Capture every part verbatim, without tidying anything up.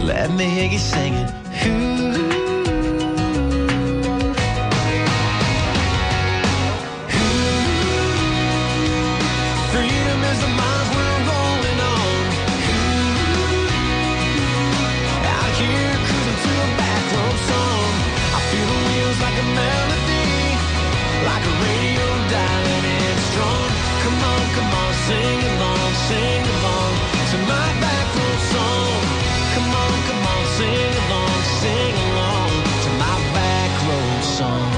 Let me hear you singing. Ooh. Freedom is the miles we're rolling on. Ooh. Out here cruising to a back road song. I feel the wheels like a melody, like a radio dialing in strong. Come on, come on, sing along, sing along to my back road song. Come on, come on, sing along, sing along to my back road song.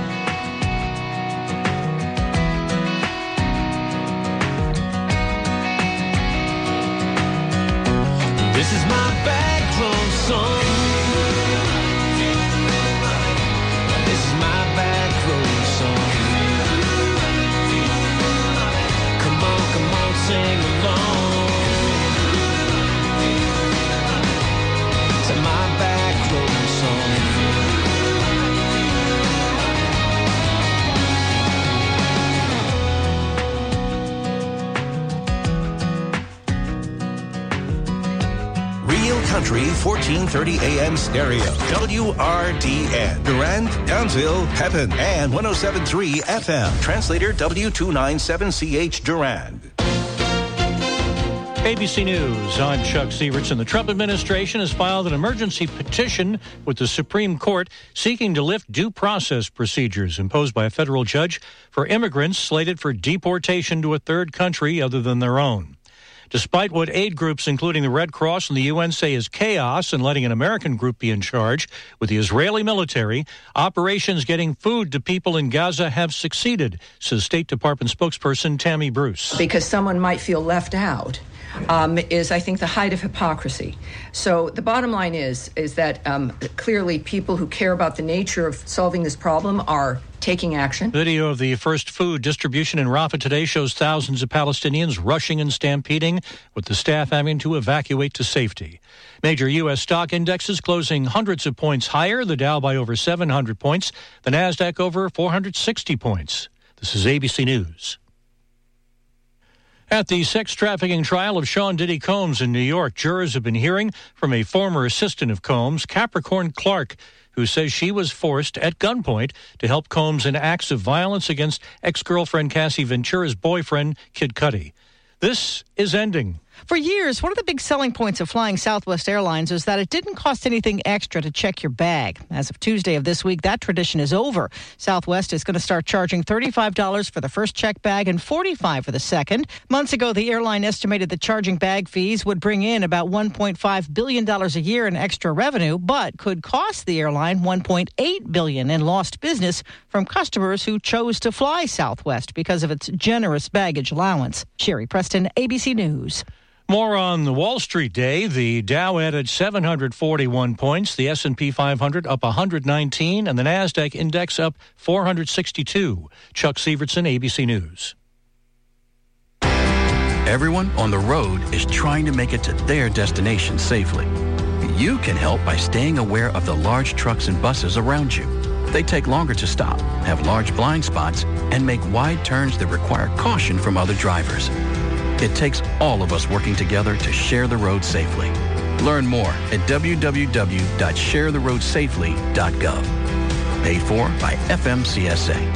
This is my back road song. This is my back road song. Come on, come on, sing along to my back road song. Real Country, fourteen thirty A M stereo. W R D N. Durand, Townsville, Pepin, and one oh seven point three F M. Translator W two ninety-seven C H Durand. A B C News, I'm Chuck Sievertson. The Trump administration has filed an emergency petition with the Supreme Court seeking to lift due process procedures imposed by a federal judge for immigrants slated for deportation to a third country other than their own. Despite what aid groups, including the Red Cross and the U N, say is chaos in letting an American group be in charge with the Israeli military, operations getting food to people in Gaza have succeeded, says State Department spokesperson Tammy Bruce. Because someone might feel left out um, is, I think, the height of hypocrisy. So the bottom line is, is that um, clearly people who care about the nature of solving this problem are taking action. Video of the first food distribution in Rafah today shows thousands of Palestinians rushing and stampeding, with the staff having to evacuate to safety. Major U S stock indexes closing hundreds of points higher, the Dow by over seven hundred points, the NASDAQ over four hundred sixty points. This is A B C News. At the sex trafficking trial of Sean Diddy Combs in New York, jurors have been hearing from a former assistant of Combs, Capricorn Clark, who says she was forced at gunpoint to help Combs in acts of violence against ex-girlfriend Cassie Ventura's boyfriend, Kid Cudi. This is ending. For years, one of the big selling points of flying Southwest Airlines is that it didn't cost anything extra to check your bag. As of Tuesday of this week, that tradition is over. Southwest is going to start charging thirty-five dollars for the first check bag and forty-five dollars for the second. Months ago, the airline estimated that charging bag fees would bring in about one point five billion dollars a year in extra revenue, but could cost the airline one point eight billion dollars in lost business from customers who chose to fly Southwest because of its generous baggage allowance. Sherry Preston, A B C News. More on the Wall Street day. The Dow added seven hundred forty-one points, the S and P five hundred up one hundred nineteen, and the NASDAQ index up four hundred sixty-two. Chuck Sievertson, A B C News. Everyone on the road is trying to make it to their destination safely. You can help by staying aware of the large trucks and buses around you. They take longer to stop, have large blind spots, and make wide turns that require caution from other drivers. It takes all of us working together to share the road safely. Learn more at w w w dot share the road safely dot gov. Paid for by F M C S A.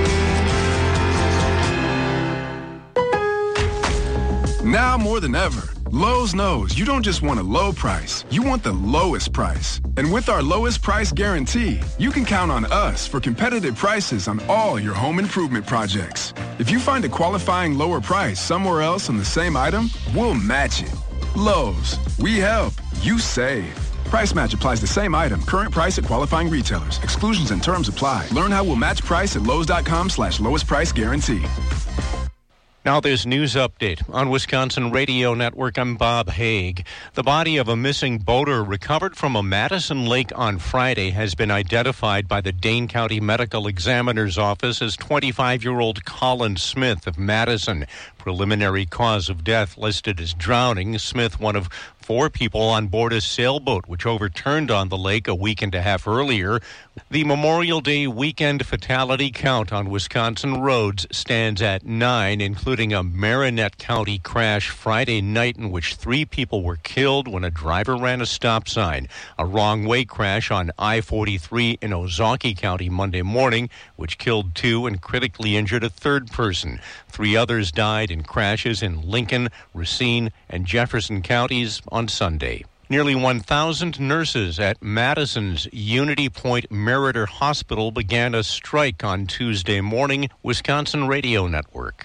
Now more than ever, Lowe's knows you don't just want a low price, you want the lowest price. And with our lowest price guarantee, you can count on us for competitive prices on all your home improvement projects. If you find a qualifying lower price somewhere else on the same item, we'll match it. Lowe's, we help, you save. Price match applies the same item. Current price at qualifying retailers. Exclusions and terms apply. Learn how we'll match price at Lowe's.com slash lowest price guarantee. Now this news update. On Wisconsin Radio Network, I'm Bob Haig. The body of a missing boater recovered from a Madison lake on Friday has been identified by the Dane County Medical Examiner's Office as twenty-five-year-old Colin Smith of Madison. Preliminary cause of death listed as drowning. Smith, one of four people on board a sailboat, which overturned on the lake a week and a half earlier. The Memorial Day weekend fatality count on Wisconsin roads stands at nine, including a Marinette County crash Friday night in which three people were killed when a driver ran a stop sign. A wrong-way crash on I forty-three in Ozaukee County Monday morning, which killed two and critically injured a third person. Three others died in crashes in Lincoln, Racine, and Jefferson counties on Sunday. Nearly one thousand nurses at Madison's Unity Point Meritor Hospital began a strike on Tuesday morning. Wisconsin Radio Network.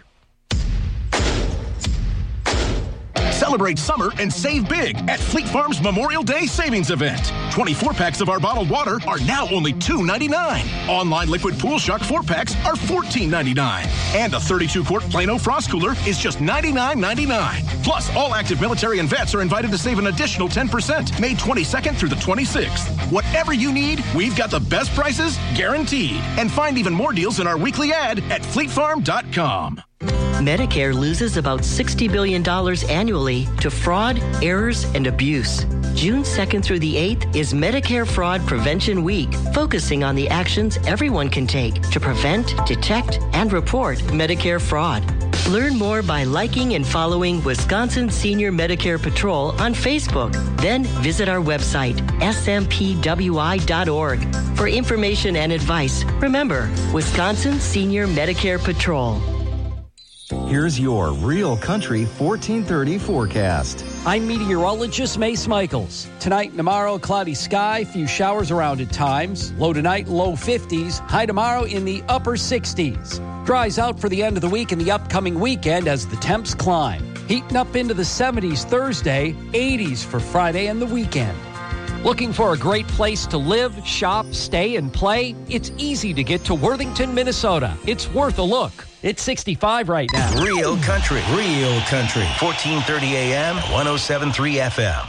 Celebrate summer and save big at Fleet Farm's Memorial Day Savings Event. twenty-four packs of our bottled water are now only two ninety-nine. Online liquid Pool Shark four packs are fourteen ninety-nine. And a thirty-two quart Plano Frost Cooler is just ninety-nine ninety-nine. Plus, all active military and vets are invited to save an additional ten percent, May twenty-second through the twenty-sixth. Whatever you need, we've got the best prices guaranteed. And find even more deals in our weekly ad at fleet farm dot com. Medicare loses about sixty billion dollars annually to fraud, errors, and abuse. June second through the eighth is Medicare Fraud Prevention Week, focusing on the actions everyone can take to prevent, detect, and report Medicare fraud. Learn more by liking and following Wisconsin Senior Medicare Patrol on Facebook. Then visit our website, S M P W I dot org. For information and advice, remember, Wisconsin Senior Medicare Patrol. Here's your Real Country fourteen thirty forecast. I'm meteorologist Mace Michaels. Tonight and tomorrow, cloudy sky, few showers around at times. Low tonight, low fifties. High tomorrow in the upper sixties. Dries out for the end of the week and the upcoming weekend as the temps climb. Heating up into the seventies Thursday, eighties for Friday and the weekend. Looking for a great place to live, shop, stay, and play? It's easy to get to Worthington, Minnesota. It's worth a look. It's sixty-five right now. Real Country. Real Country. fourteen thirty A M, one oh seven point three F M.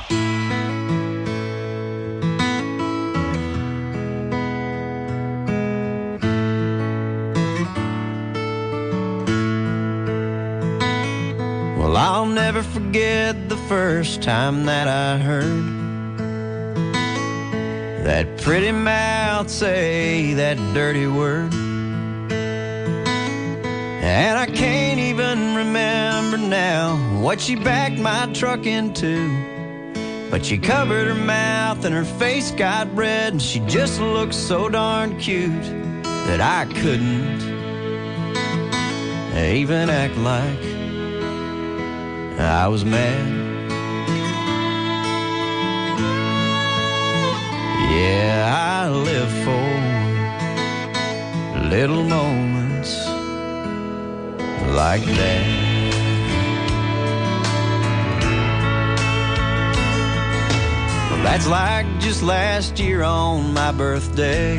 Well, I'll never forget the first time that I heard that pretty mouth say that dirty word. And I can't even remember now what she backed my truck into. But she covered her mouth and her face got red, and she just looked so darn cute that I couldn't even act like I was mad. Yeah, I live for little moments like that. Well, that's like just last year on my birthday.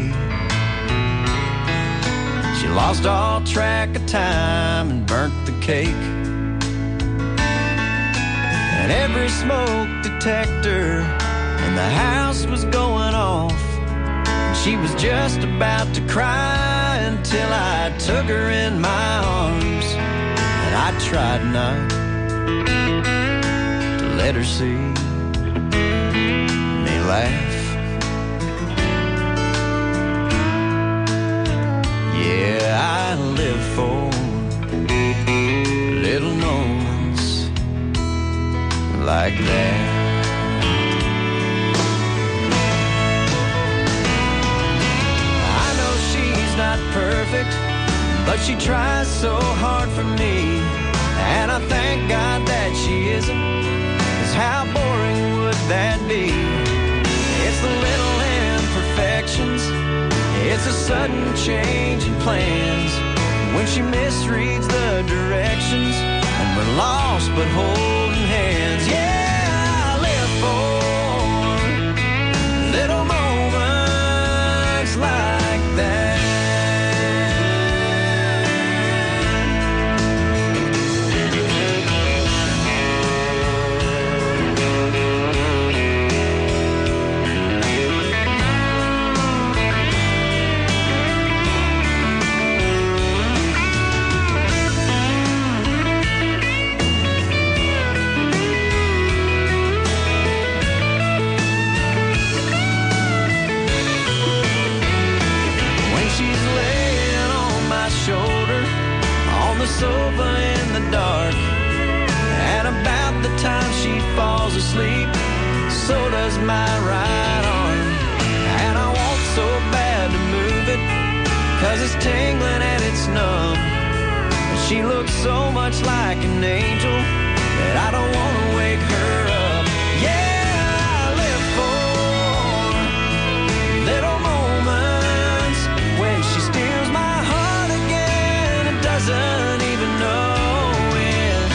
She lost all track of time and burnt the cake. And every smoke detector in the house was going off. And she was just about to cry until I took her in my arms. And I tried not to let her see me laugh. Yeah, I live for little moments like that. I know she's not perfect, but she tries so hard for me. And I thank God that she isn't, 'cause how boring would that be? It's the little imperfections, it's a sudden change in plans, when she misreads the directions, and we're lost but holding hands. Yeah, I live for little moments like that. is my right arm, and I want so bad to move it, 'cause it's tingling and it's numb. And she looks so much like an angel that I don't want to wake her up. Yeah, I live for little moments when she steals my heart again and doesn't even know it.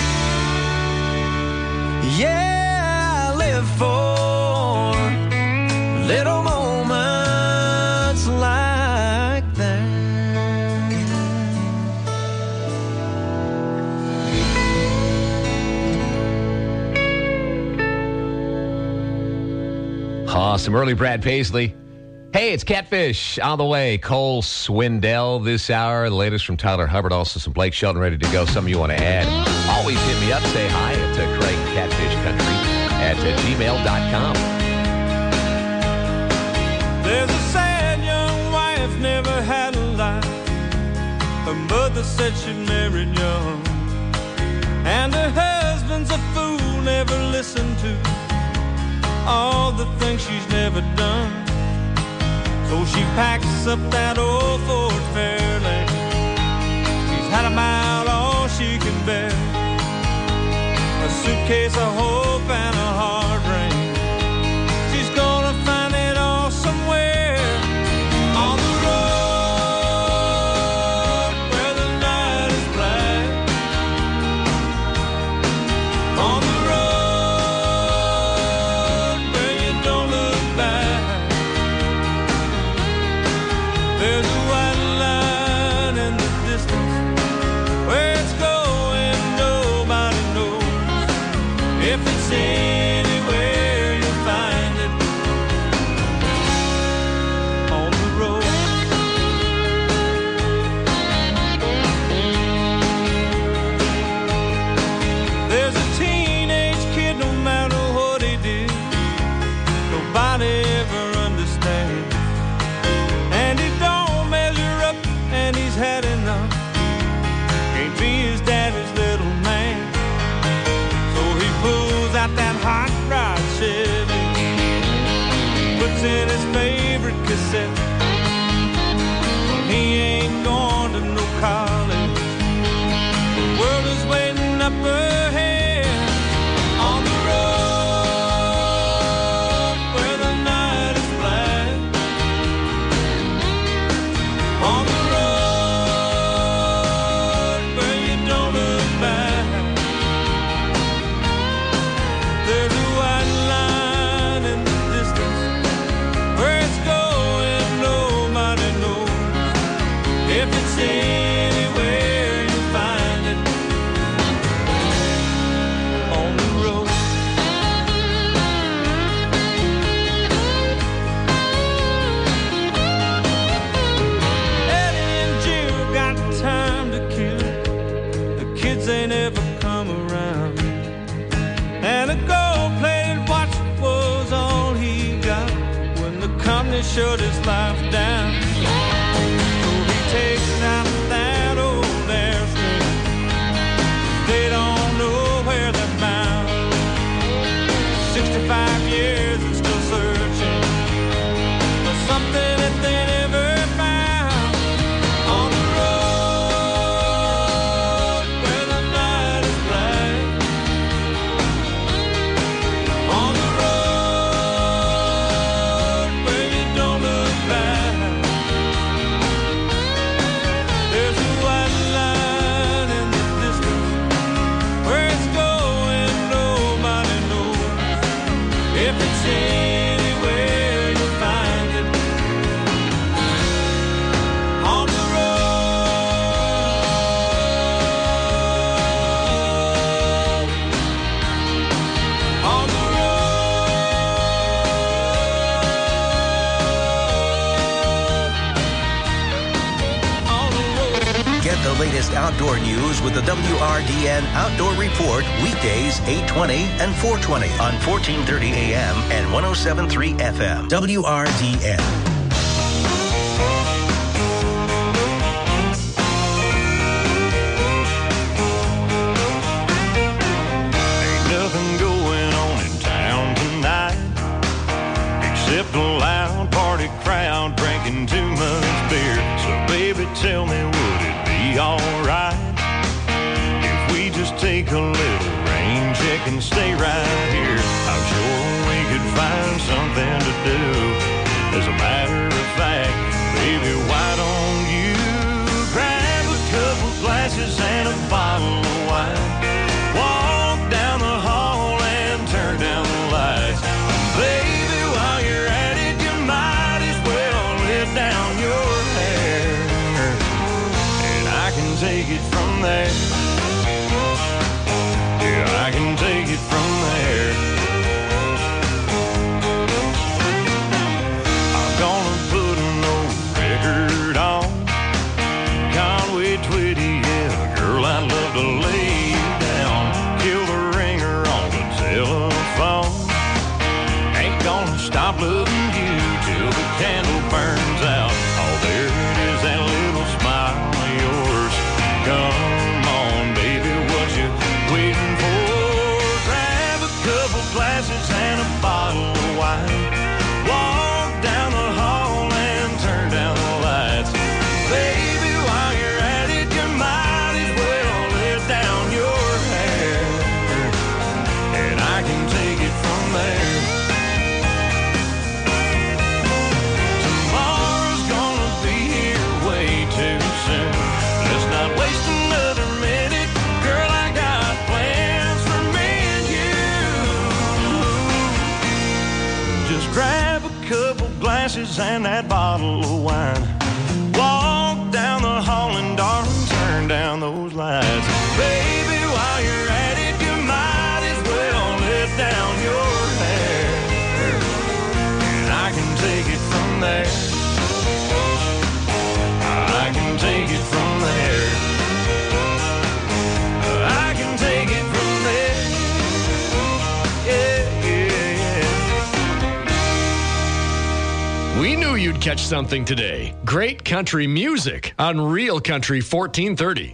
Yeah, I live for little moments like that. Awesome. Early Brad Paisley. Hey, it's Catfish on the way. Cole Swindell this hour. The latest from Tyler Hubbard. Also some Blake Shelton ready to go. Some of you want to add. Always hit me up. Say hi at uh, Craig Catfish Country at uh, gmail dot com. There's a sad young wife, never had a life. Her mother said she married young, and her husband's a fool, never listened to all the things she's never done. So she packs up that old Ford Fairlane. She's had about all she can bear, a suitcase of hope and a hard rain. She's gonna find it all somewhere on the road where the night is black, on the road where you don't look back. There's a white line in the distance, where it's going nobody knows. If it's anywhere you'll find it on the road. There's a teenage kid, no matter what he did, nobody ever understands. And he don't measure up, and he's had enough. Can't be his daddy's little man. So he pulls out that hot rod Chevy, puts in his favorite cassette. Well, he ain't going to no college. The world is waiting up ahead on the road where the night is black, on the road where you don't look back. There's a white line in the distance, where it's going nobody knows. If it's anywhere you'll find it on the road. Eddie and Jill got time to kill. The kids ain't ever come around, and a gold-plated watch was all he got when the company shut his life down. So he takes out that old Airstream. They don't know where they're bound. sixty-five years and still searching for something that they never found on the road where the night is black, on the road where you don't look back. There's a white line in the distance, where it's going nobody knows. If it's anywhere you'll find it on the road, on the road, on the road. Get the latest outdoor news with the W R D N Outdoor Report weekdays eight twenty and four twenty on fourteen thirty A M and one oh seven point three F M. W R D N. Ain't nothing going on in town tonight. stay right here. I'm sure we could find something to do. As a matter of fact, baby, why don't you grab a couple glasses and a bottle of wine? Walk down the hall and turn down the lights. Baby, while you're at it, you might as well let down your hair, and I can take it from there. Yeah, I can take it from there. I'm gonna put an old record on Conway Twitty, yeah, girl, I'd love to lay you down. Kill the ringer on the telephone. Ain't gonna stop loving you till the candle burns out. Oh, there it is, that little smile of yours. Come on, baby, what you waiting for? Grab a couple glasses and a bottle of wine. Walk down the hall and turn down the lights. Baby, while you're at it, you might as well let down your hair, and I can take it from there. Tomorrow's gonna be here way too soon. Let's not waste another minute. Girl, I got plans for me and you. Just grab a couple glasses and that bottle of wine. Walk down the hall and darling, turn down those lights. Baby, while you're at it, you might as well let down your hair, and I can take it from there. I can take it from there. I can take it from there. Yeah, yeah, yeah. We knew you'd catch something today. Great country music on Real Country fourteen thirty.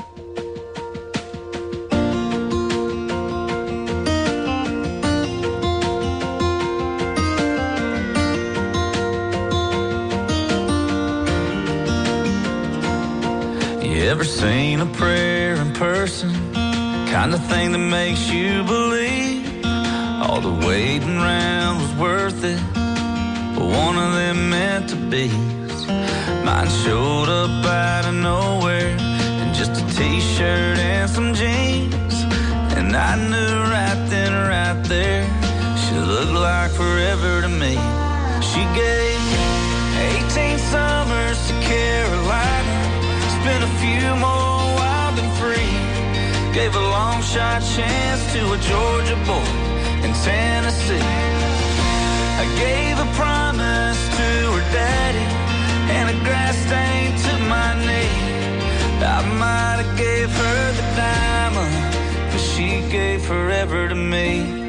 You ever seen a prayer in person? Kind of thing that makes you believe all the waiting around was worth it, but one of them meant to be. Mine showed up out of nowhere in just a t-shirt and some jeans, and I knew right then, right there, she looked like forever to me. She gave eighteen summers to Carolina, spent a few more wild and free, gave a long shot chance to a Georgia boy in Tennessee. I gave a promise to her daddy and a grass stain to my knee. I might have gave her the diamond, but she gave forever to me.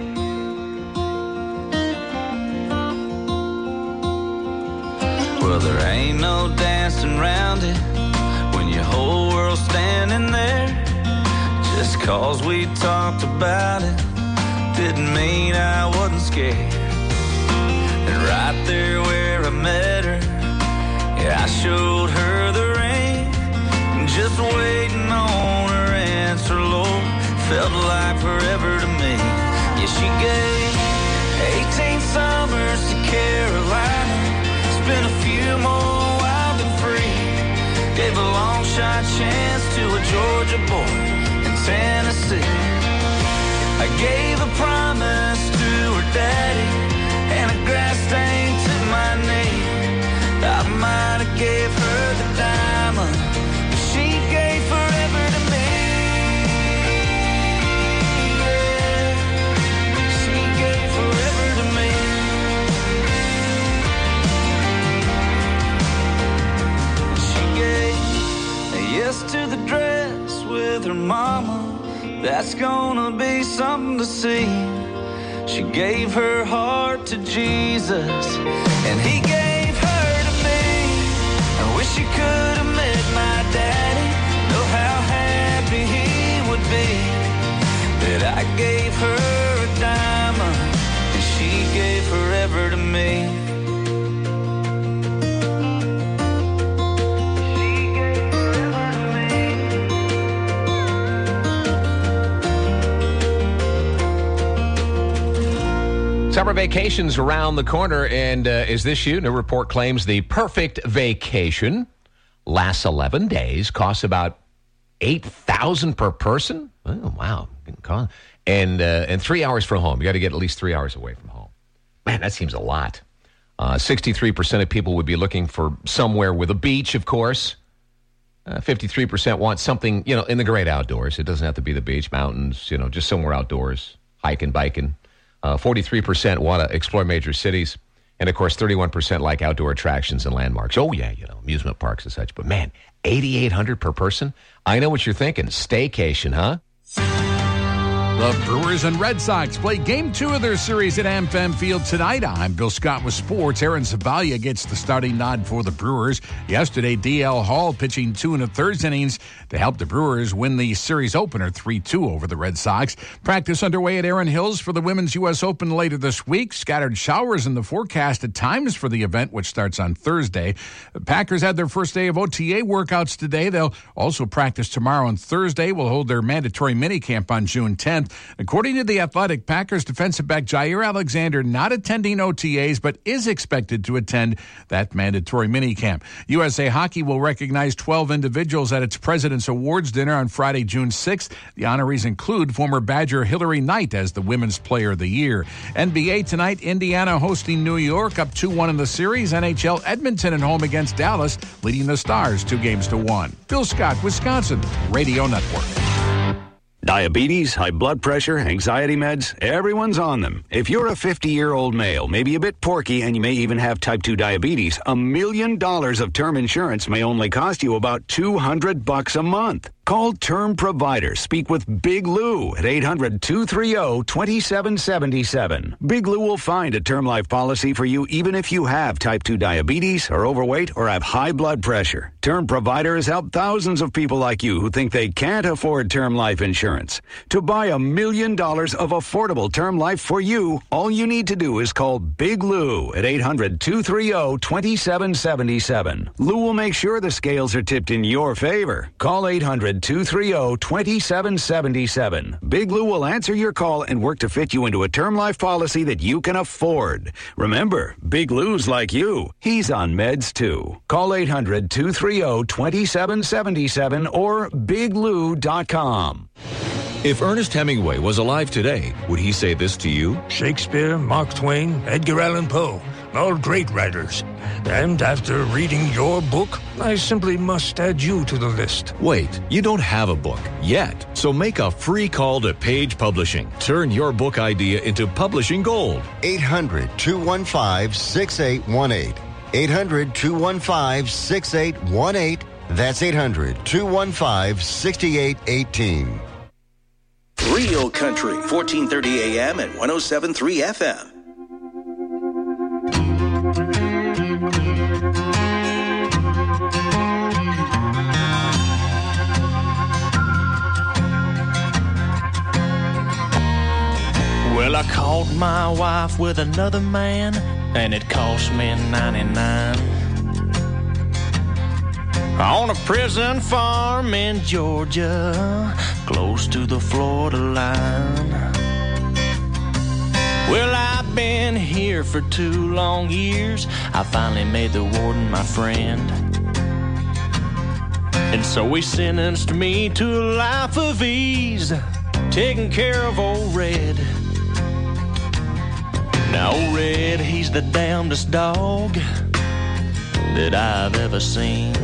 Well, there ain't no dancing around it when your whole world's standing there. Just cause we talked about it didn't mean I wasn't scared. And right there where I met her, yeah, I showed her the ring. Just waiting on her answer, Lord, felt like forever to me. Yeah, she gave eighteen summers to Carolina, spent a few more wild and free, gave a long shot chance to a Georgia boy in Tennessee. I gave a promise to her daddy and a grass stain to my knee. I might have gave her the diamond, but she gave forever to me. Yeah. She gave forever to me. She gave a yes to the dress with her mama. That's gonna be something to see. She gave her heart to Jesus, and he gave her to me. I wish you could have met my daddy, know how happy he would be that I gave her a diamond and she gave forever to me. Summer vacation's around the corner, and uh, is this you? New report claims the perfect vacation lasts eleven days, costs about eight thousand dollars per person. Oh, wow. And, uh, and three hours from home. You got to get at least three hours away from home. Man, that seems a lot. Uh, sixty-three percent of people would be looking for somewhere with a beach, of course. Uh, fifty-three percent want something, you know, in the great outdoors. It doesn't have to be the beach, mountains, you know, just somewhere outdoors, hiking, biking. Uh, forty-three percent want to explore major cities. And, of course, thirty-one percent like outdoor attractions and landmarks. Oh, yeah, you know, amusement parks and such. But, man, eighty-eight hundred dollars per person? I know what you're thinking. Staycation, huh? The Brewers and Red Sox play game two of their series at AmFam Field tonight. I'm Bill Scott with sports. Aaron Zabalia gets the starting nod for the Brewers. Yesterday, D L Hall pitching two and a third innings to help the Brewers win the series opener three two over the Red Sox. Practice underway at Erin Hills for the Women's U S Open later this week. Scattered showers in the forecast at times for the event, which starts on Thursday. The Packers had their first day of O T A workouts today. They'll also practice tomorrow and Thursday. Will hold their mandatory minicamp on June tenth. According to The Athletic, Packers defensive back Jair Alexander not attending O T As, but is expected to attend that mandatory minicamp. U S A Hockey will recognize twelve individuals at its President's Awards dinner on Friday, June sixth. The honorees include former Badger Hillary Knight as the Women's Player of the Year. N B A tonight, Indiana hosting New York, up two one in the series. N H L Edmonton at home against Dallas, leading the Stars two games to one. Bill Scott, Wisconsin Radio Network. Diabetes, high blood pressure, anxiety meds, everyone's on them. If you're a fifty-year-old male, maybe a bit porky, and you may even have type two diabetes, a million dollars of term insurance may only cost you about two hundred bucks a month. Call Term Provider. Speak with Big Lou at eight hundred, two three zero, two seven seven seven. Big Lou will find a term life policy for you even if you have type two diabetes, are overweight, or have high blood pressure. Term Provider has helped thousands of people like you who think they can't afford term life insurance. To buy a million dollars of affordable term life for you, all you need to do is call Big Lou at eight hundred, two three zero, two seven seven seven. Lou will make sure the scales are tipped in your favor. Call eight hundred, two three zero, two seven seven seven. Big Lou will answer your call and work to fit you into a term life policy that you can afford. Remember, Big Lou's like you. He's on meds too. Call eight hundred, two three zero, two seven seven seven or big lou dot com. If Ernest Hemingway was alive today, would he say this to you? Shakespeare, Mark Twain, Edgar Allan Poe, all great writers. And after reading your book, I simply must add you to the list. Wait, you don't have a book yet, so make a free call to Page Publishing. Turn your book idea into publishing gold. eight hundred, two one five, six eight one eight. eight hundred, two one five, six eight one eight. That's eight hundred, two one five, six eight one eight. Real Country, fourteen thirty A M and one oh seven point three F M. Well, I caught my wife with another man, and it cost me ninety-nine. On a prison farm in Georgia, close to the Florida line. Well, I've been here for two long years. I finally made the warden my friend. And so he sentenced me to a life of ease, taking care of old Red. Now, old Red, he's the damnedest dog that I've ever seen.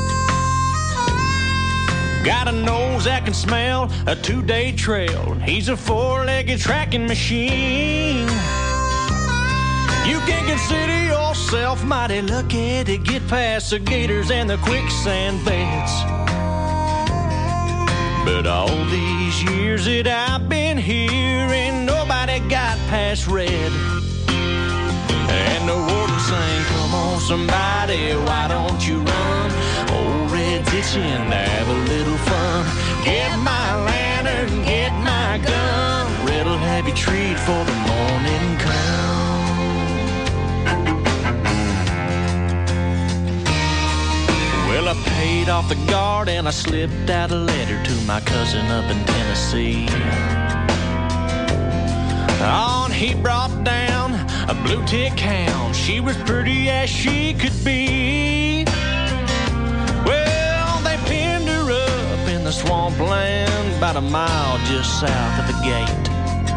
Got a nose that can smell a two-day trail. He's a four-legged tracking machine. You can consider yourself mighty lucky to get past the gators and the quicksand beds. But all these years that I've been here, ain't nobody got past Red. And the warden sang, come on somebody, why don't you run? Old Red's itching to have a little fun. Get my lantern, get my gun. Red'll have you treat for the morning come. Well, I paid off the guard and I slipped out a letter to my cousin up in Tennessee. Oh, and he brought down blue tick hound. She was pretty as she could be. Well, they pinned her up in the swampland about a mile just south of the gate.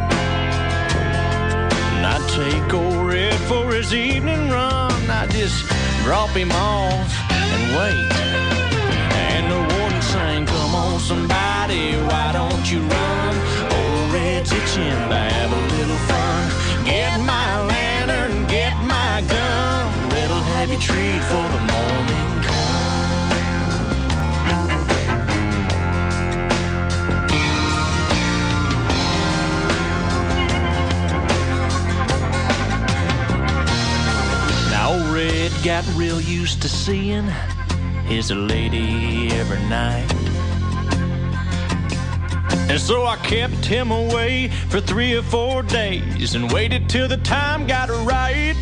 And I'd take old Red for his evening run. I'd just drop him off and wait. And the warden sang, come on somebody, why don't you run? Old Red's itching to have a little fun. Get my lantern, get my gun. Red'll have you treat for the morning Old Red got real used to seeing his lady every night. And so I kept him away for three or four days and waited till the time got right.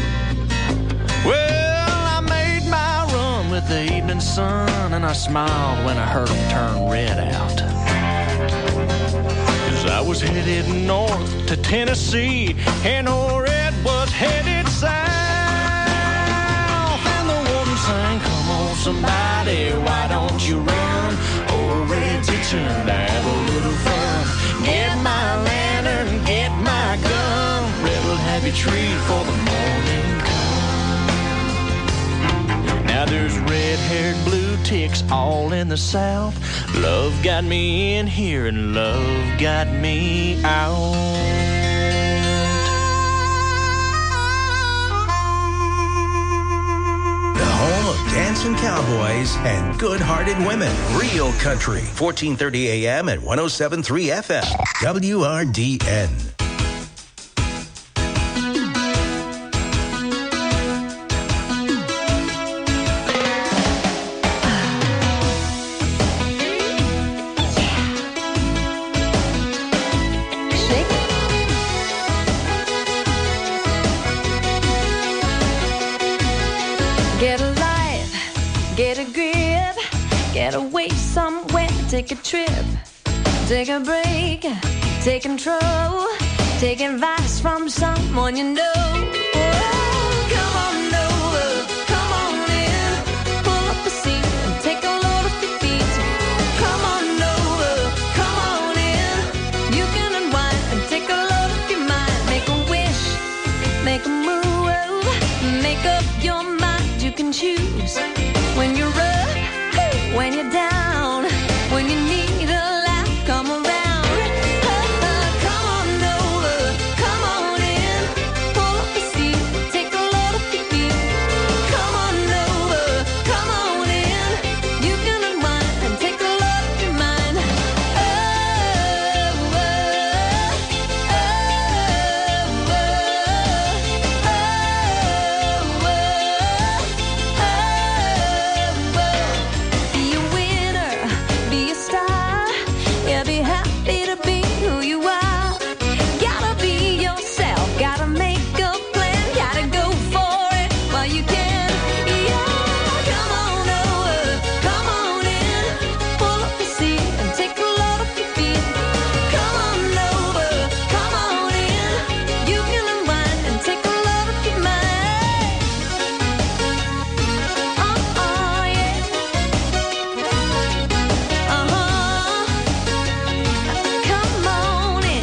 Well, I made my run with the evening sun, and I smiled when I heard him turn Red out. 'Cause I was headed north to Tennessee, and old Red was headed south. Sang, come on somebody, why don't you run? Old Red's itching to have a little fun. Get my lantern, get my gun. Red'll have you treat for the morning come. Now there's red-haired blue ticks all in the south. Love got me in here and love got me out. Home of dancing cowboys and good-hearted women. Real Country, fourteen thirty A M and one oh seven point three F M. W R D N. Take a trip, take a break, take control, take advice from someone you know. Oh, come on over, come on in, pull up a seat and take a load off your feet. Come on over, come on in, you can unwind and take a load off your mind. Make a wish, make a move, make up your mind. You can choose when you're up, when you're down. When you need a laugh, come around. Uh, uh, come on over, come on in. Pull up a seat, take a load off your feet. Come on over, come on in. You can unwind and take a load off your mind. Oh, oh, oh, oh, oh, oh. Be a winner, be a star. Yeah, be happy to be who you are. Gotta be yourself, gotta make a plan, gotta go for it while you can. Yeah, come on over, come on in, pull up a seat and take a load off your feet. Come on over, come on in, you can unwind and take a load off your mind. Uh-uh, yeah. Uh-huh. Come on in.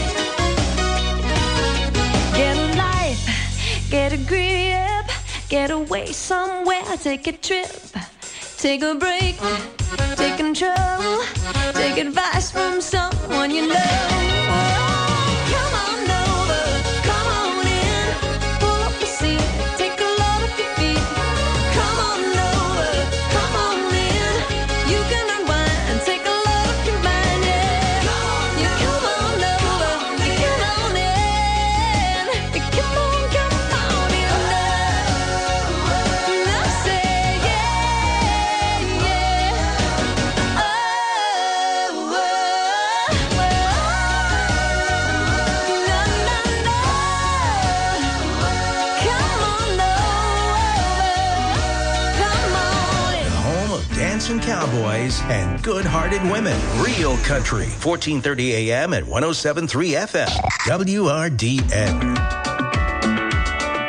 Get a life, get a grip, get away somewhere, take a trip, take a break, take control, take advice from someone you know. Come on over, come on in, pull up a seat, take a load off your feet. Come on over, come on in, you can unwind and take a load off your mind. Yeah, you come on over, you come on in, you come on, come on in. And I say yeah, yeah. Oh, oh, dancing cowboys and good-hearted women. Real Country, fourteen thirty A M and one oh seven point three F M. W R D N.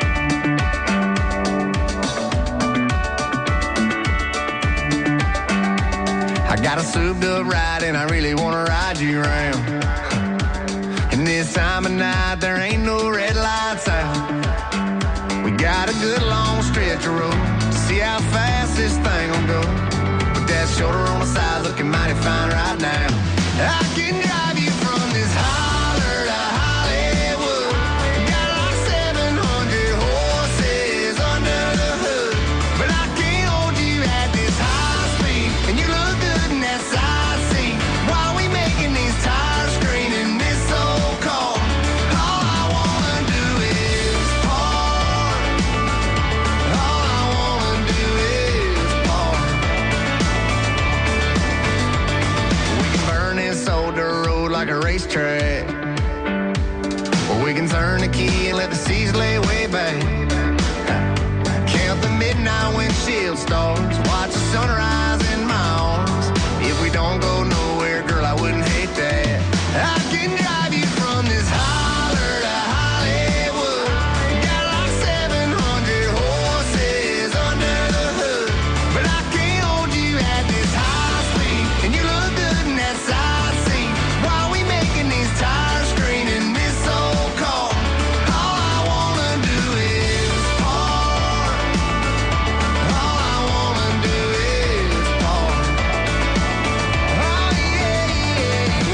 Got a souped up ride and I really wanna ride you around. And this time of night there ain't no red lights out. We got a good long stretch of road to see how fast this thing will go. With that shoulder on the side looking mighty fine right now. I can drive you from this holler to Hollywood. Got like seven hundred horses under the hood. But I can't hold you at this high speed. And you look good in that side seat. While we making these tires scream in this old car. All I wanna do is park. All I wanna do is park. We can burn this old dirt road like a racetrack. Or we can turn the key and let the seas lay way back. Count the midnight windshield stars. Watch the sunrise in my arms. If we don't go nowhere, girl, I wouldn't hate that. I can drive you from this holler to Hollywood. Got like seven hundred horses under the hood. But I can't hold you at this high speed. And you look good in that side seat. While we making these tires scream in this old car. All I wanna do is park. All I wanna do is park. Oh yeah, yeah,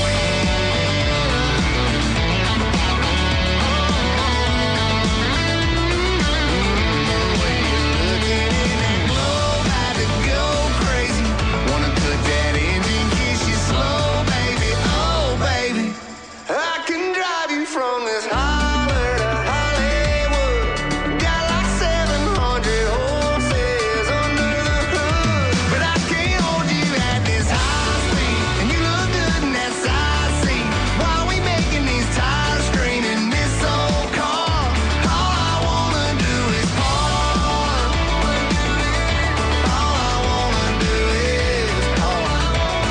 Looking in that globe, had to go crazy. Wanna cut that engine, kiss you slow, baby. Oh, baby. I can drive you from this holler to Hollywood. Got like seven hundred horses under the hood. But I can't hold you at this high speed. And you look good in that side seat. While we making these tires scream in this old car. All I wanna do is park. All I wanna do is park.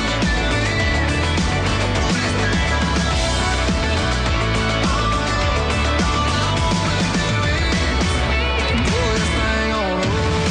Pull this thing on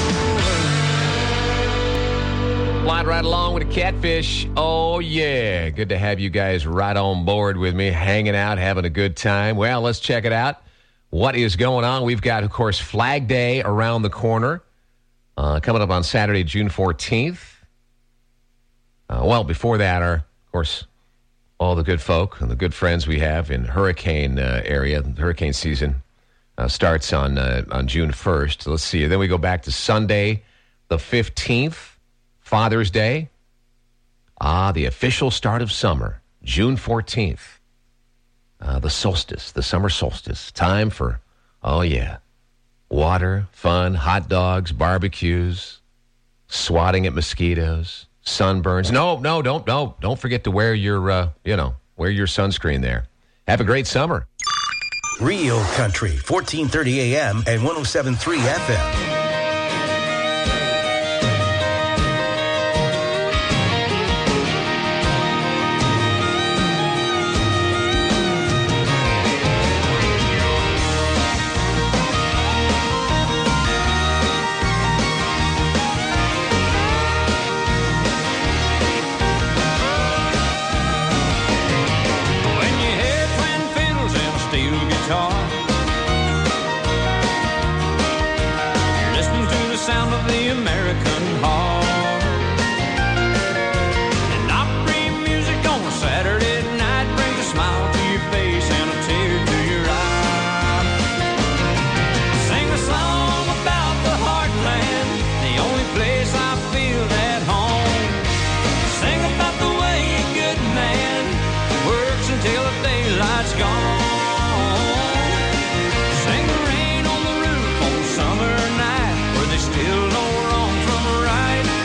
over. Slide right along with a catfish. Oh, yeah. Good to have you guys right on board with me, hanging out, having a good time. Well, let's check it out. What is going on? We've got, of course, Flag Day around the corner. Uh, coming up on Saturday, June fourteenth. Uh, well, before that are, of course, all the good folk and the good friends we have in hurricane uh, area. Hurricane season uh, starts on uh, on June first. Let's see. Then we go back to Sunday, the fifteenth, Father's Day. Ah, the official start of summer, June fourteenth. Uh, the solstice, the summer solstice. Time for, oh yeah, water, fun, hot dogs, barbecues, swatting at mosquitoes, sunburns. No, no, don't, no, don't forget to wear your, uh, you know, wear your sunscreen there. Have a great summer. Real Country, fourteen thirty A M and one oh seven point three F M. When you hear twin fiddles and a steel guitar, you're listening to the sound of the American heart. And Opry music on a Saturday night brings a smile to your face and a tear to your eye. Sing a song about the heartland, the only place I feel at home. Sing about the way a good man works until the daylight's gone. Sing the rain on the roof on a summer night where they still know wrong from right.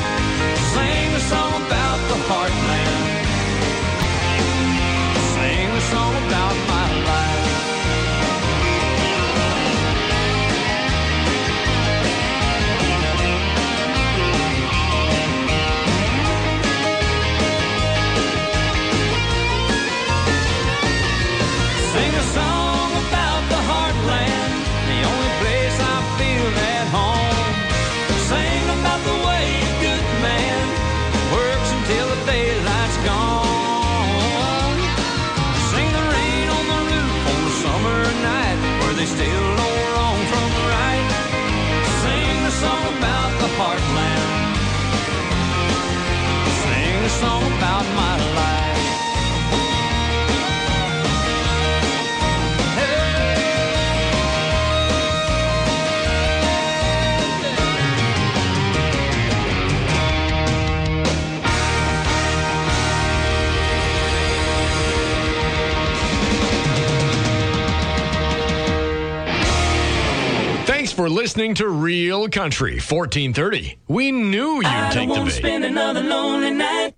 Thanks for listening to Real Country fourteen thirty. We knew you'd I take don't the want to bait. spend another lonely night.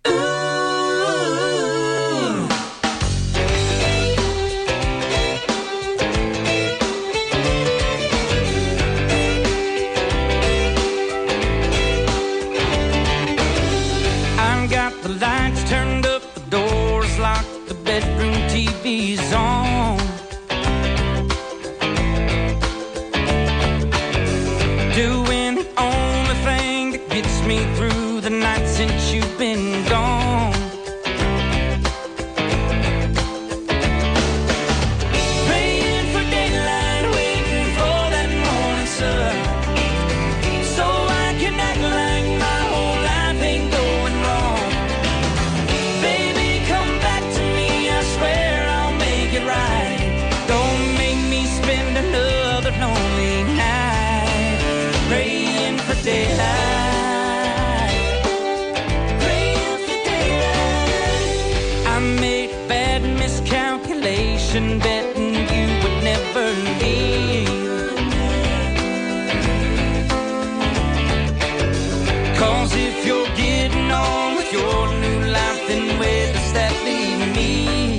I've got the lights turned up, the doors locked, the bedroom T V's on. Doing the only thing that gets me through the night since you've been gone. Praying for daylight, waiting for that morning sun, so I can act like my whole life ain't going wrong. Baby, come back to me, I swear I'll make it right. Don't make me spend another lonely night praying for daylight, praying for daylight. I made a bad miscalculation, betting you would never leave. 'Cause if you're getting on with your new life, then where does that leave me?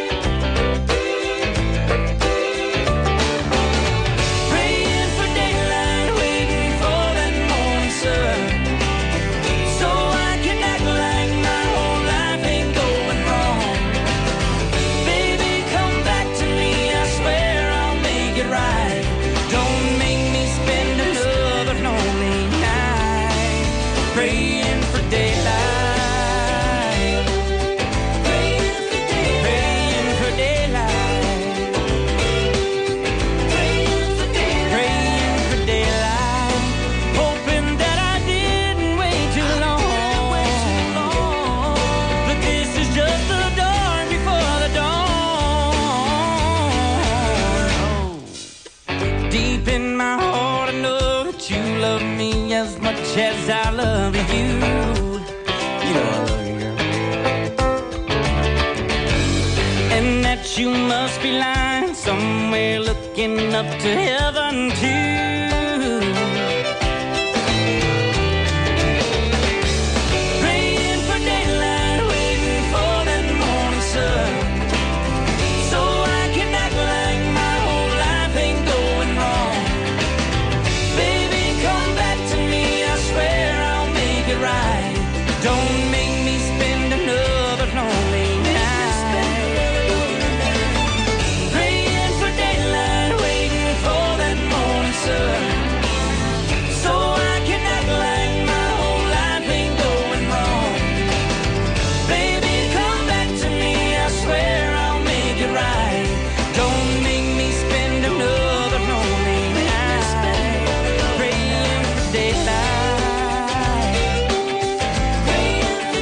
Praying for daylight, waiting for that morning sun, so I can act like my whole life ain't going wrong. Baby, come back to me, I swear I'll make it right. Don't make me spend another lonely night praying for daylight, praying for daylight, praying for daylight, praying for daylight, praying for daylight, hoping that I didn't wait too long. But this is just the dawn before the dawn. Deep in my heart, I know that you love me as much as I love you. You know I love you, girl. And that you must be lying somewhere looking up to heaven too. Praying for daylight, waiting for that morning sun, so I can act like my whole life ain't going wrong. Baby, come back to me, I swear I'll make it right. Don't make me spend another lonely night praying for daylight, waiting for that morning sun, so I can act like my whole life ain't going wrong. Baby, come back to me, I swear I'll make it right. Don't make me spend another lonely night praying for daylight, praying for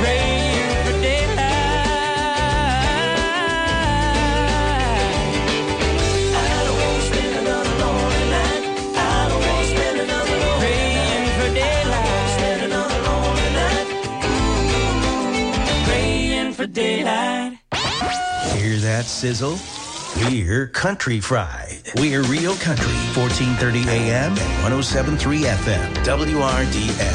daylight. I don't want to spend another lonely night. I don't want to spend another lonely praying for daylight. Spend another lonely night praying for daylight. Hear that sizzle? We're Country Fried. We're Real Country, fourteen thirty A M and one oh seven point three F M, W R D N.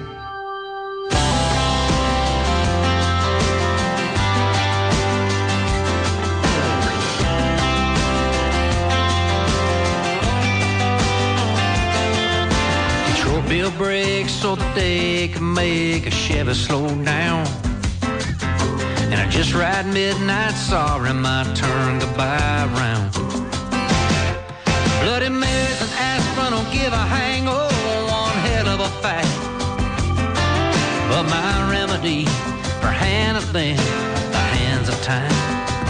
Control bill brakes so that they can make a Chevy slow down. And I just ride midnight, sorry, my turn to buy round. Bloody Marys and aspirin don't give a hangover, one hell of a fact. But my remedy for handling the hands of time.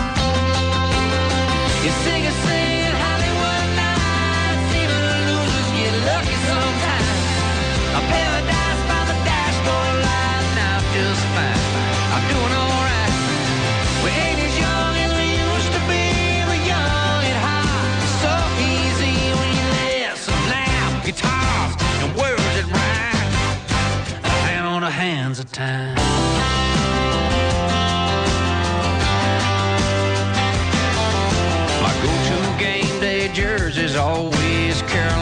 You sing a sing Hollywood nights, even losers get lucky sometimes. A paradise by the dashboard light, now just fine. I'm doing all right. We ain't as young as we used to be, but young and hot. So easy when you listen loud guitars and words that rhyme. And on the hands of time. My go-to game day jersey's always Carolina.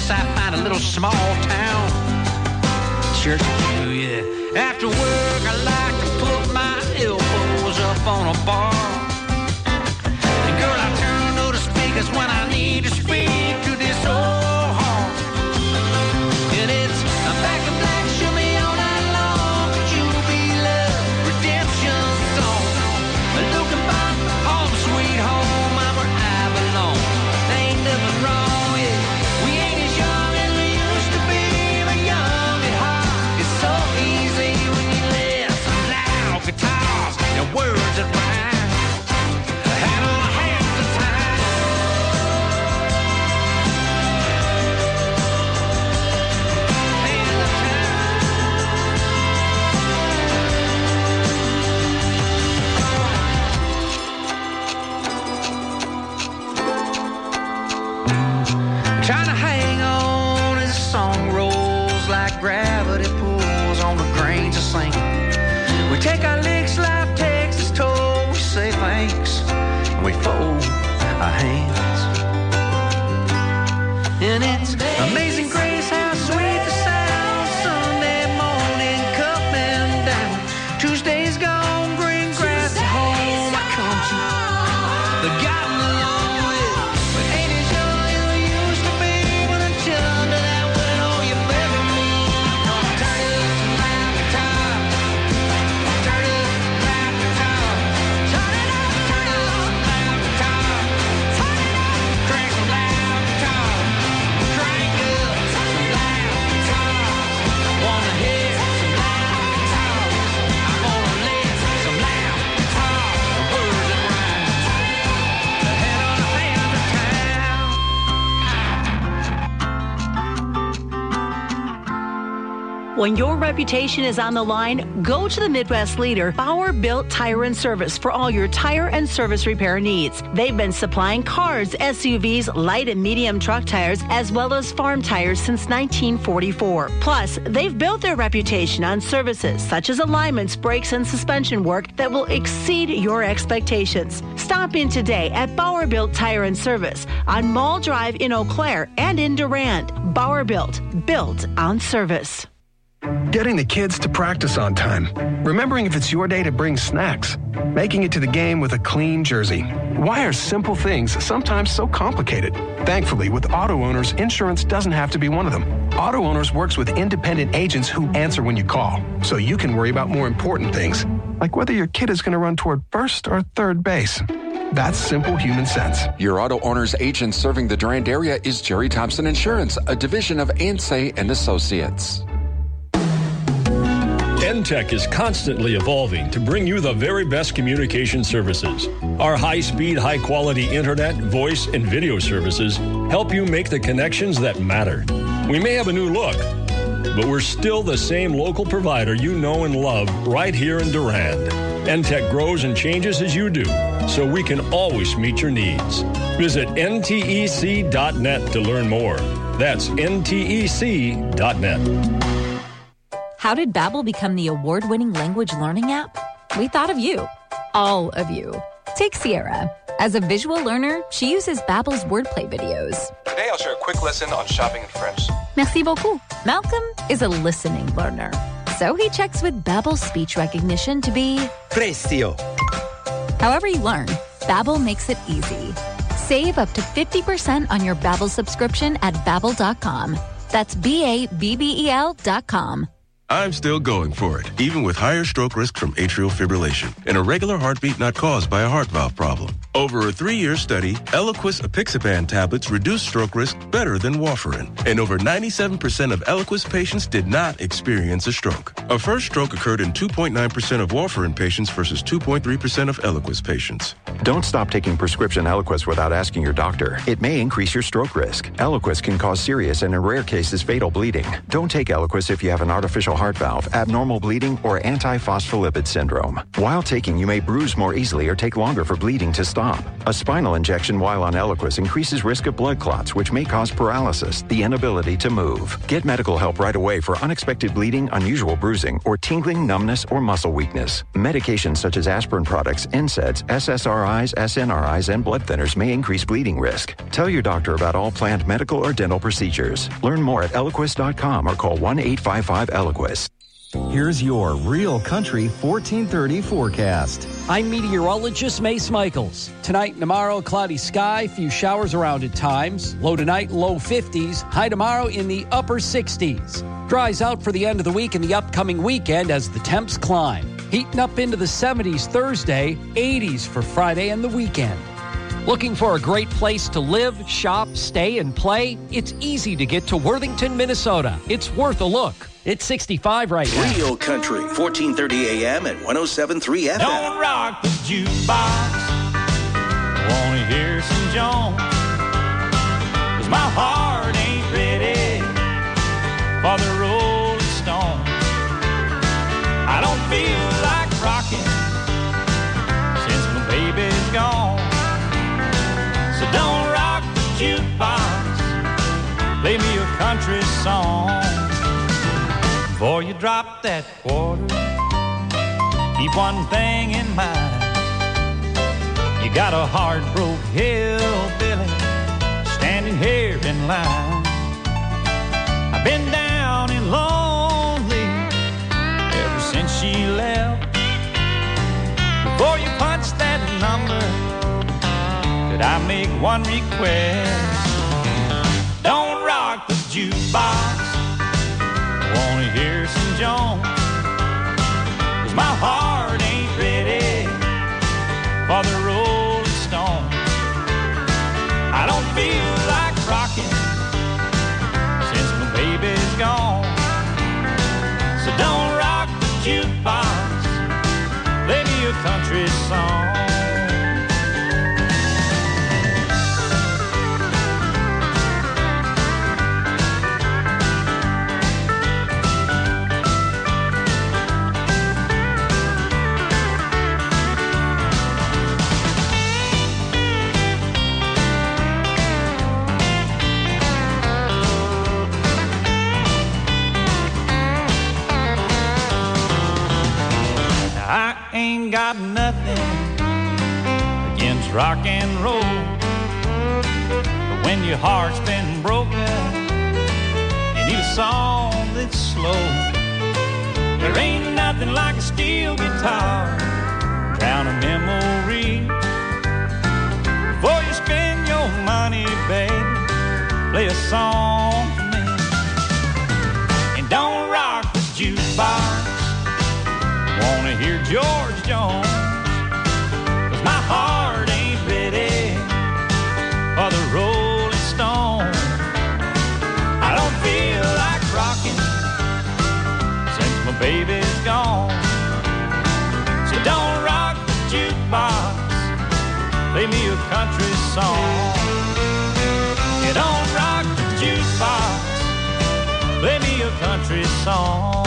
guess I find a little small town church to you, yeah. After work, I like to put my elbows up on a bar. And girl, I turn on the speakers when I need to speak to this old heart. And it's a back in black, show me all night long. Could you be love, redemption song? Looking back, home sweet home, I'm where I belong. There ain't nothing wrong, yeah. We ain't as young as we used to be, but young at heart. It's so easy when you listen loud guitars and words that rhyme. Hand on half the time. Hand the Trying to hang on as the song rolls like gravity pulls on the grains of sand. We take our licks, life takes its toll. We say thanks and we fold our hands. And it's amazing grace how sweet the sound. Sunday morning coming down. Tuesday's gone, green grass at home. I come to the gotten along with. But ain't as young as we used to be when I turned to that window you bury me. Turn it up some loud guitar. Turn it up some loud guitar. Turn it up, turn it up some loud guitar. Turn it up, crank some loud guitar. Crank up some loud guitar. Wanna hear some loud guitar. I wanna live some loud guitar. Words that rhyme. The head on the hand of town. When your reputation is on the line, go to the Midwest leader, Bauer Built Tire and Service, for all your tire and service repair needs. They've been supplying cars, S U Vs, light and medium truck tires, as well as farm tires since nineteen forty-four. Plus, they've built their reputation on services such as alignments, brakes, and suspension work that will exceed your expectations. Stop in today at Bauer Built Tire and Service on Mall Drive in Eau Claire and in Durand. Bauer Built, built on service. Getting the kids to practice on time. Remembering if it's your day to bring snacks. Making it to the game with a clean jersey. Why are simple things sometimes so complicated? Thankfully, with Auto Owners, insurance doesn't have to be one of them. Auto Owners works with independent agents who answer when you call, so you can worry about more important things, like whether your kid is going to run toward first or third base. That's simple human sense. Your Auto Owners agent serving the Durand area is Jerry Thompson Insurance, a division of Ansay and Associates. N-Tech is constantly evolving to bring you the very best communication services. Our high-speed, high-quality internet, voice, and video services help you make the connections that matter. We may have a new look, but we're still the same local provider you know and love right here in Durand. N-Tech grows and changes as you do, so we can always meet your needs. Visit N T E C dot net to learn more. That's N T E C dot net. How did Babbel become the award-winning language learning app? We thought of you. All of you. Take Sierra. As a visual learner, she uses Babbel's wordplay videos. Today I'll share a quick lesson on shopping in French. Merci beaucoup. Malcolm is a listening learner. So he checks with Babbel's speech recognition to be Precio. However you learn, Babbel makes it easy. Save up to fifty percent on your Babbel subscription at Babbel dot com. That's B A B B E L dot com. I'm still going for it, even with higher stroke risk from atrial fibrillation, an irregular heartbeat not caused by a heart valve problem. Over a three-year study, Eliquis apixaban tablets reduced stroke risk better than warfarin, and over ninety-seven percent of Eliquis patients did not experience a stroke. A first stroke occurred in two point nine percent of warfarin patients versus two point three percent of Eliquis patients. Don't stop taking prescription Eliquis without asking your doctor. It may increase your stroke risk. Eliquis can cause serious and in rare cases fatal bleeding. Don't take Eliquis if you have an artificial heart valve, abnormal bleeding, or antiphospholipid syndrome. While taking, you may bruise more easily or take longer for bleeding to stop. A spinal injection while on Eliquis increases risk of blood clots, which may cause paralysis, the inability to move. Get medical help right away for unexpected bleeding, unusual bruising, or tingling, numbness, or muscle weakness. Medications such as aspirin products, N SAIDs, S S R Is, S N R Is, and blood thinners may increase bleeding risk. Tell your doctor about all planned medical or dental procedures. Learn more at Eliquis dot com or call one eight five five Eliquis. Here's your Real Country fourteen thirty forecast. I'm meteorologist Mace Michaels. Tonight and tomorrow, cloudy sky, few showers around at times. Low tonight, low fifties. High tomorrow in the upper sixties. Dries out for the end of the week and the upcoming weekend as the temps climb. Heating up into the seventies Thursday, eighties for Friday and the weekend. Looking for a great place to live, shop, stay, and play? It's easy to get to Worthington, Minnesota. It's worth a look. It's sixty-five right now. Real Country, fourteen thirty A M and one oh seven point three F M. Don't rock the jukebox. Wanna hear some Jones? 'Cause my heart ain't ready for the Rolling Stone. I don't feel like rocking since my baby's gone. So don't rock the jukebox. Play me a country song. Before you drop that quarter, keep one thing in mind. You got a hard-broke hillbilly standing here in line. I've been down and lonely ever since she left. Before you punch that number, could I make one request? Don't rock the jukebox. Wanna hear some Jones? 'Cause my heart ain't ready for the Rolling Stone. I don't feel like rocking since my baby's gone. So don't rock the jukebox. Play me a country song. I ain't got nothing against rock and roll, but when your heart's been broken, you need a song that's slow. There ain't nothing like a steel guitar, drown a memory. Before you spend your money, baby, play a song for me. And don't rock the jukebox. Wanna hear George Jones? 'Cause my heart ain't ready for the Rolling Stone. I don't feel like rocking since my baby's gone. So don't rock the jukebox. Play me a country song. You don't rock the jukebox. Play me a country song.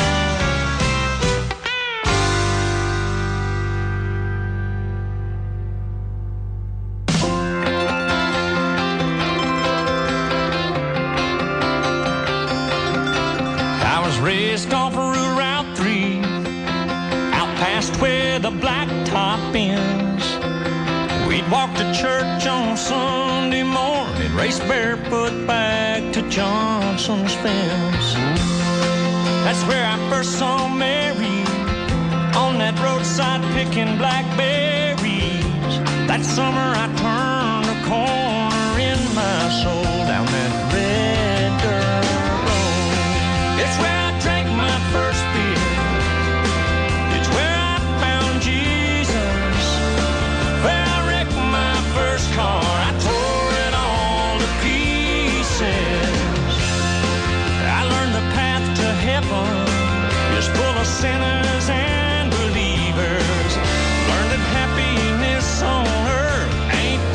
Raced off of Route three, out past where the blacktop ends. We'd walk to church on Sunday morning, race barefoot back to Johnson's fence. That's where I first saw Mary, on that roadside picking blackberries. That summer I turned a corner in my soul, down that red dirt road. It's where I drank my first beer. It's where I found Jesus. Where I wrecked my first car. I tore it all to pieces. I learned the path to heaven is full of sinners and believers. Learned that happiness on earth ain't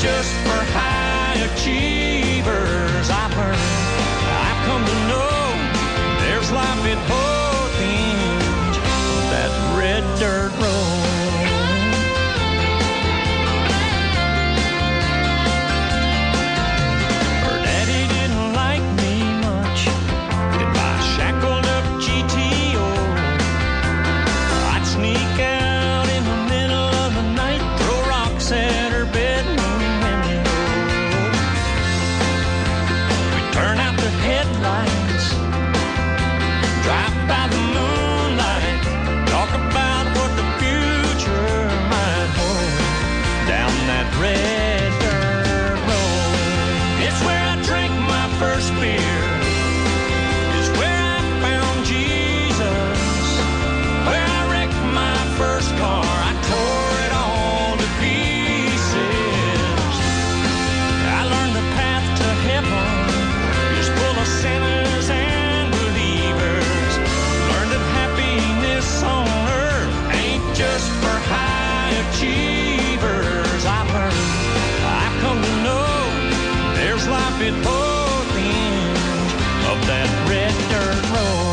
that red dirt road. It's where I drank my first beer. It's where I found Jesus. Where I wrecked my first car. I tore it all to pieces. I learned the path to heaven is full of sinners and believers. Learned that happiness on earth ain't just for high achievers. I've learned, I've come to know there's life at both ends of that red dirt road.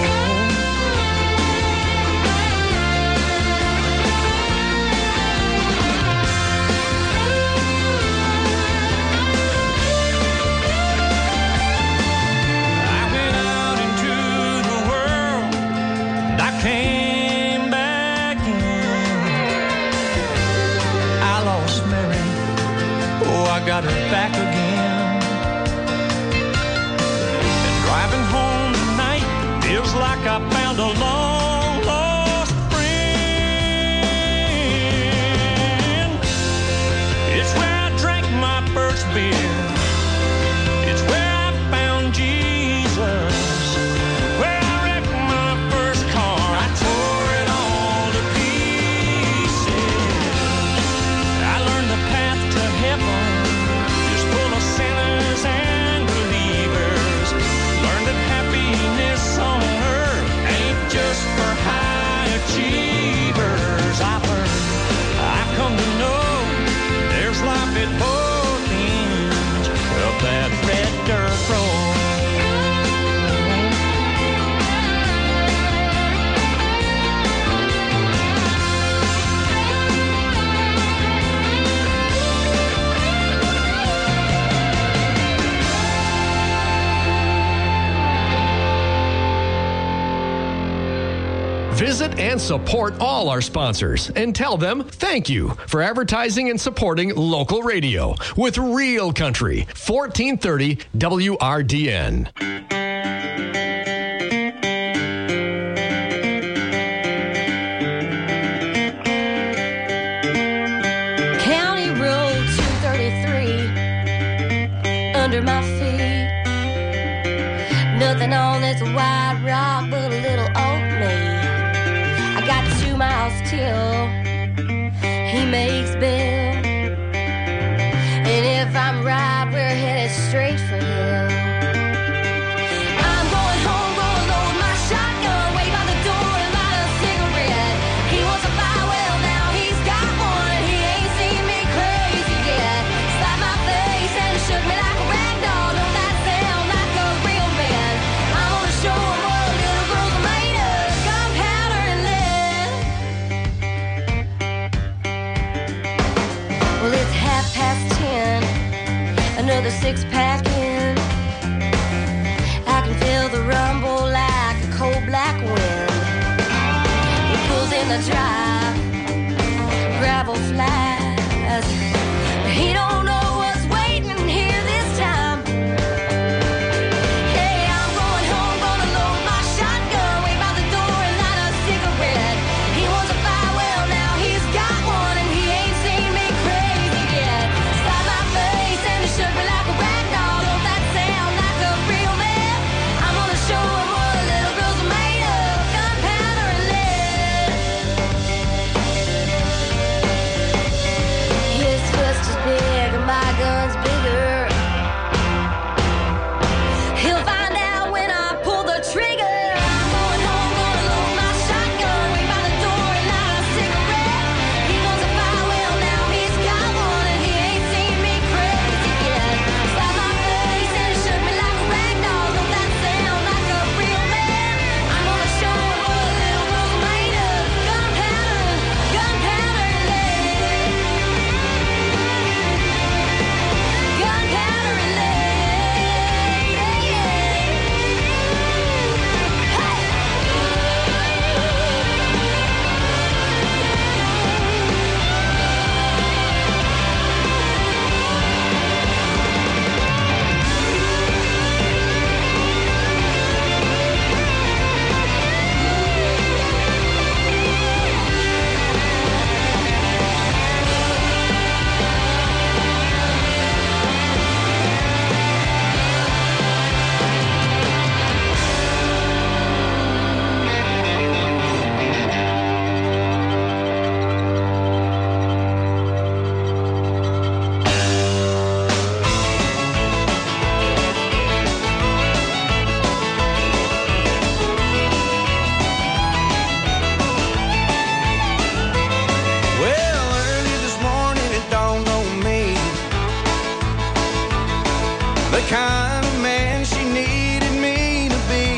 I went out into the world and I came back in. I lost Mary, oh, I got her back again. And driving home tonight feels like I found a long lost friend. It's where I drank my first beer. It's where I found Jesus. Where I wrecked my first car. I tore it all to pieces. I learned the path to heaven is full of sinners and believers. Learned that happiness on earth ain't just for high achievers. I've heard, I've come to know there's life at both ends of that red dirt road. Visit and support all our sponsors and tell them thank you for advertising and supporting local radio with Real Country, fourteen thirty W R D N. County Road two thirty-three under my feet. Nothing on this white rock but a little old me. I got two miles till he makes bail. And if I'm right, we're headed straight for hell. I'm going home, gonna load my shotgun, wait by the door and light a cigarette. He was a fire well, now he's got one, and he ain't seen me crazy yet. Slapped my face and shook me like a rag doll. Don't that sound like a real man? I'm gonna show him what little girls are made of. Gunpowder and lead. Well, it's half past ten, another six pack in. I can feel the rumble like a cold black wind. He pulls in the drive, gravel flies. He don't know what's waiting here this time. Hey, I'm going home, gonna load my shotgun, wait by the door and light a cigarette. He was a fire well, now he's got one, and he ain't seen me crazy yet. Slapped my face and he shook me like a rag doll. Don't that sound like a real man? I'm gonna show him what little girls are made of. Gunpowder and lead. the kind of man she needed me to be.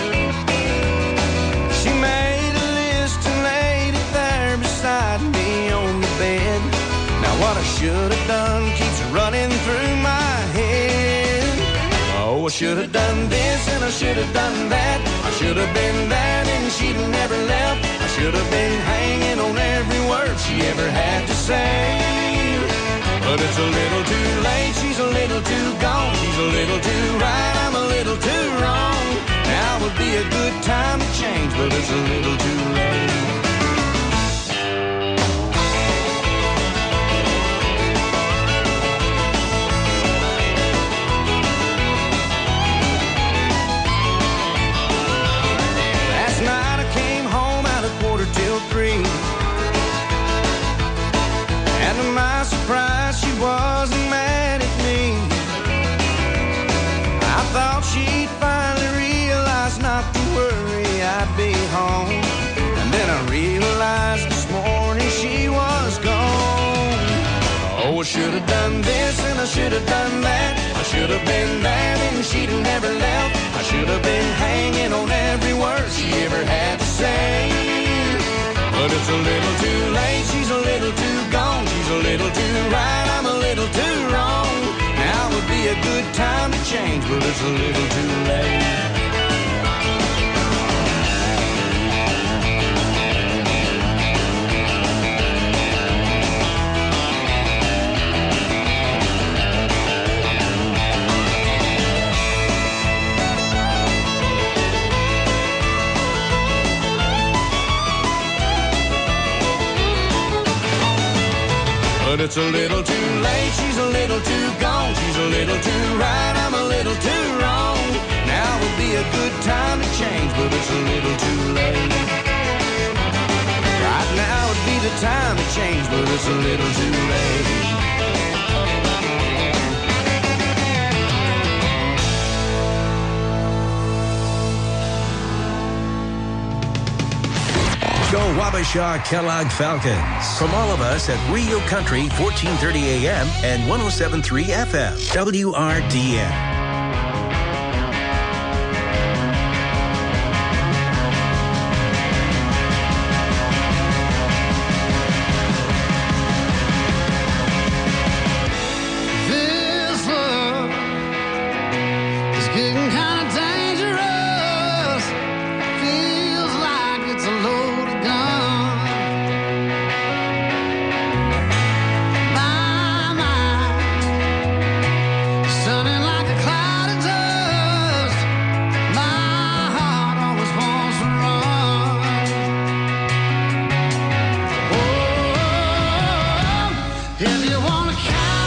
She made a list and laid it there beside me on the bed. Now what I should have done keeps running through my head. Oh, I should have done this and I should have done that. I should have been there and she'd never left. I should have been hanging on every word she ever had to say. But it's a little too late, she's a little too gone. She's a little too right, I'm a little too wrong. Now would be a good time to change, but it's a little too late. Last night I came home at a quarter till three. And to my surprise, she wasn't mad at me. I thought she'd finally realize not to worry, I'd be home. And then I realized this morning she was gone. Oh, I should have done this and I should have done that. I should have been there and she'd have never left. I should have been hanging on every word she ever had to say. But it's a little too late, she's a little too gone. She's a little too right, I'm a little too wrong. Now would be a good time to change, but it's a little too late. But it's a little too late, she's a little too gone. She's a little too right, I'm a little too wrong. Now would be a good time to change, but it's a little too late. Right now would be the time to change, but it's a little too late. Go Wabasha Kellogg Falcons. From all of us at Real Country, fourteen thirty A M and one oh seven point three F M, W R D N. If you wanna count